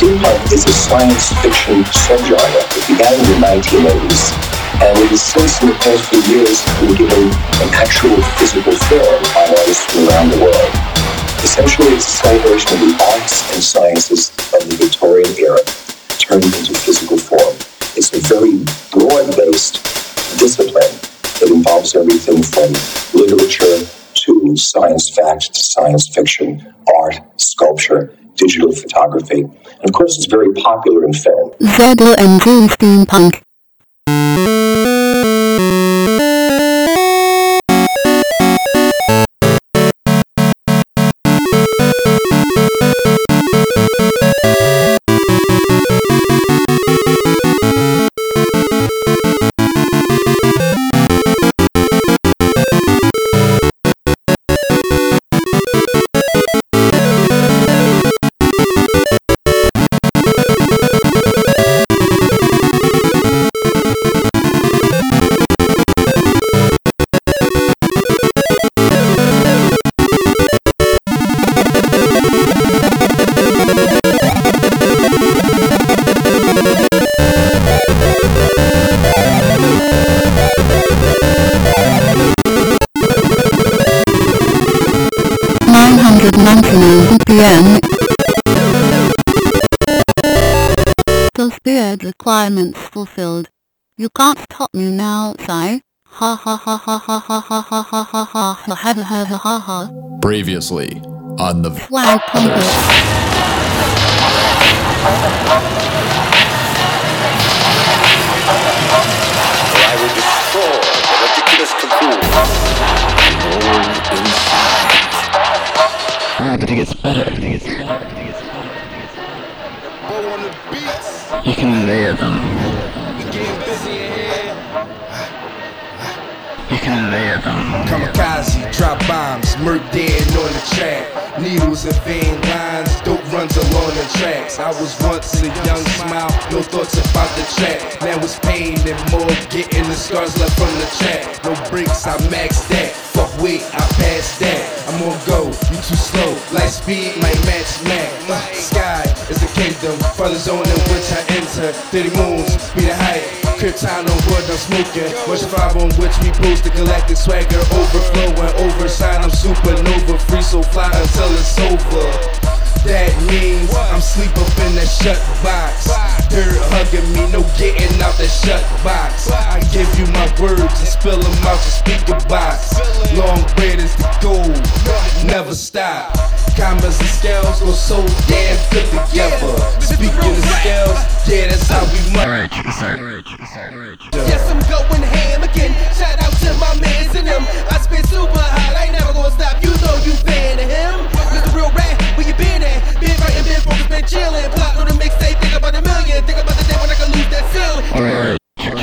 Steampunk is a science fiction subgenre. It began in the 1980s, and it has since, in the past few years, been given an actual physical form by artists from around the world. Essentially, it's a celebration of the arts and sciences of the Victorian era turned into physical form. It's a very broad-based discipline that involves everything from literature to science fact to science fiction, art, sculpture, digital photography. And of course, it's very popular in film. ZLMG Steampunk. BPM. Those beard requirements fulfilled. You can't stop me now, Si. Ha ha ha ha ha ha ha ha ha ha ha ha ha ha ha ha. Previously on the Fly Compass. I will destroy the ridiculous cocoon. But it gets better. You can layer them. You can layer them. Kamikaze, drop bombs, murk dead on the track. Needles and vein lines, dope runs along the tracks. I was once a young smile, no thoughts about the track. Now it's pain and more, getting the scars left from the track. No breaks, I maxed that. Fuck wait, I passed that. I'm on go, you too slow. Light speed might match Mac. Sky is a kingdom, father zone in which I enter. 30 moons, be the height. Krypton on wood, I'm smoking. Much five on which we post the galactic swagger. Overflowing, overside, I'm supernova. Free so fly until it's over. That means I'm sleep up in that shut box. Dirt hugging me, no getting out that shut box. I give you my words and spill them out your speaker box. Long bread is the goal, never stop. Commas and scales go so damn good together. Speaking of scales, yeah, that's how we must. Yes, I'm going ham again. Shout out to my mans and them. I spit super hot, I ain't never gonna stop. You know you fan of him. Mr. Real Rat, where you been at? Been writing, been focused, been chillin'. Plot on the mixtape, think about a million. Think about the day when I can lose that ceiling. Alright.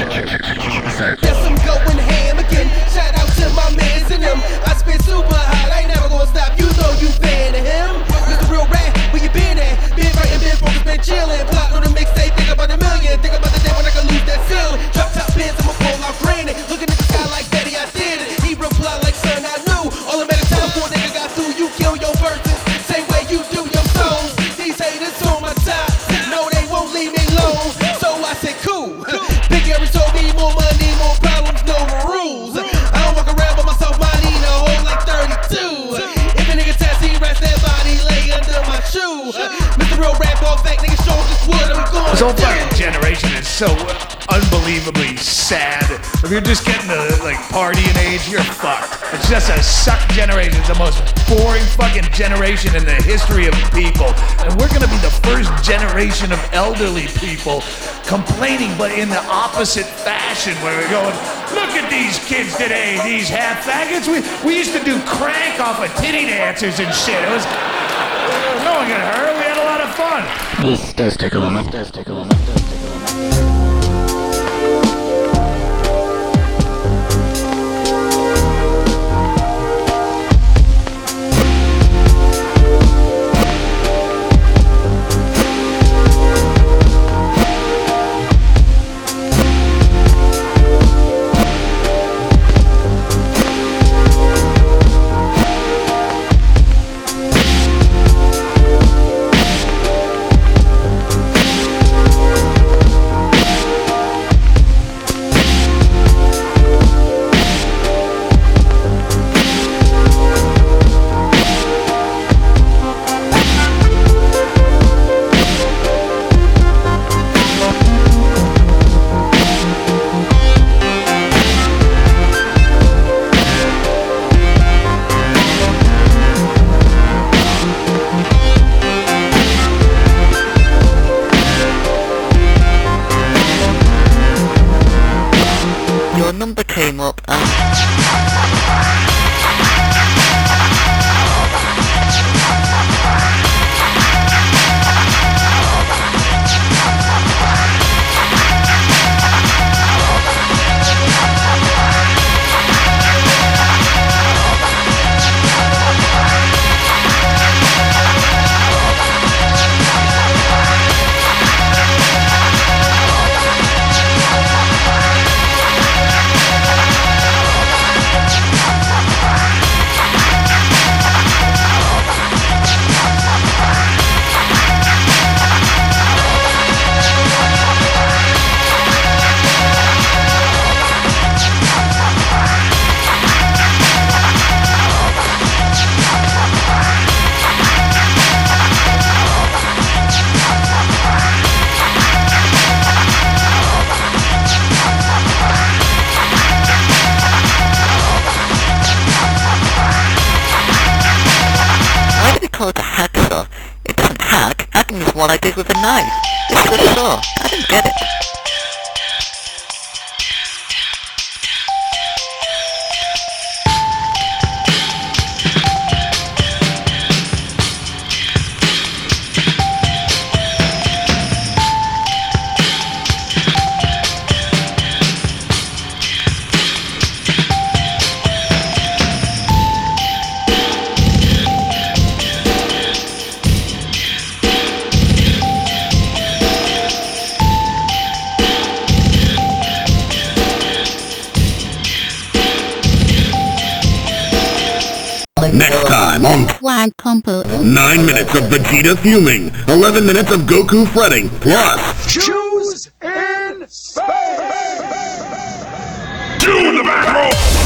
Yes, I'm going ham again. Shout out to my mans and them. I spit super hot, I ain't never gonna stop. You know you fan of him. Mr. Real Rat, where you been at? Been writing, been focused, been chillin'. Plot on the mixtape, think about a million. Think about the day when I can lose that ceiling. Drop top pins, I'ma pull out granite. Looking at the sky like Daddy, I did it. He replied like son, I knew. All the matter time for a nigga got through. You kill your verses, same way you do your songs. These haters on my top, no they won't leave me alone. So I said cool. Big Harry told me more money, more problems, no rules. I don't walk around by myself, I need a hole like 32. If a nigga test, he rest that body lay under my shoe. Mr. Real Rap, all fact, nigga show this wood, I'm going. This whole fucking generation is so unbelievably sad. If you're just getting to like partying age, you're fucked. It's just a suck generation. It's the most boring fucking generation in the history of people. And we're gonna be the first generation of elderly people complaining, but in the opposite fashion, where we're going, look at these kids today, these half faggots. We used to do crank off of titty dancers and shit. It was no one got hurt. We had a lot of fun. This does take a moment. call it a hacksaw. It doesn't hack. Hacking is what I did with a knife. This is a saw. I don't get it. Next time on Flag Compo. 9 minutes of Vegeta fuming, 11 minutes of Goku fretting, plus Choose in space. to the battle!